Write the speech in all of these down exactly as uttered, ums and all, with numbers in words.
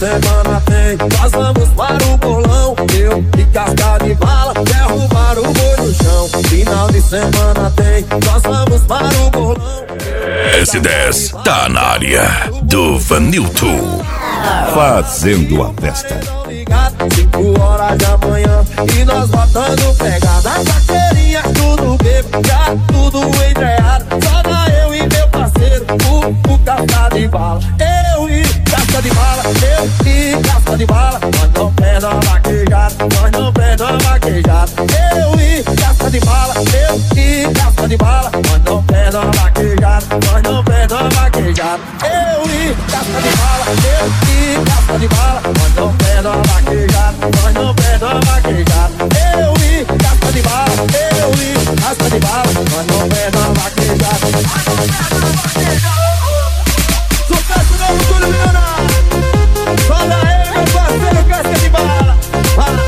semana tem, nós vamos para o bolão. Eu e casca de bala, derrubar o boi no chão. Final de semana tem, nós vamos para o bolão. S dez tá na área do Vanilton, fazendo a festa. Cinco horas da manhã e nós botando pegada. Vaqueirinha, tudo bebo, já tudo entreado. Só dá eu e meu parceiro, o, o casca de bala. Eu e casca de bala, eu e casca de bala. Nós não perde uma vaquejada, nós não perde uma vaquejada. Eu e casca de bala, eu e casca de bala. Nós não perde uma vaquejada, nós não perde uma vaquejada. Eu e casca de bala, eu e casca de bala. Nós não perde uma vaquejada, nós não perde uma vaquejada. Eu e casca de bala, eu e casca de bala. Nós não perde uma vaquejada, nós não perde uma vaquejada. Sucesso novo, tudo milionário. Fala aí, meu parceiro, casca de bala. Fala,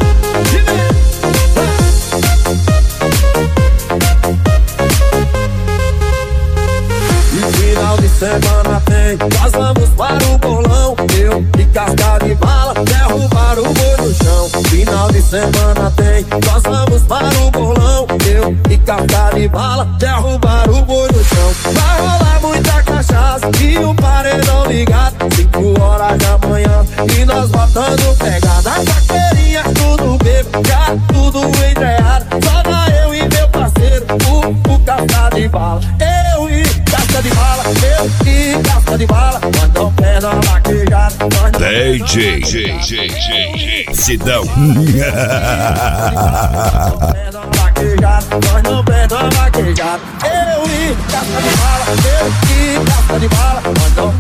e final de semana tem, nós vamos para o bolão. Eu e casca de bala, derrubar o boi no chão. Final de semana tem, nós vamos para o bolão. Eu e casca de bala, derrubar o boi no chão. Vai rolar muita cachaça e o paredão ligado. Cinco horas da manhã e nós botando pegada. Vaqueirinha, tudo bebo, já tudo entreado. Só dá eu e meu parceiro, o, o casca de bala. Eu e casca de bala, eu e casca de bala. Nós não perde uma vaquejada, nós não D J J J J Sidão. Nós não perde uma vaquejada. Eu e casca de bala, eu e casca de bala. Nós não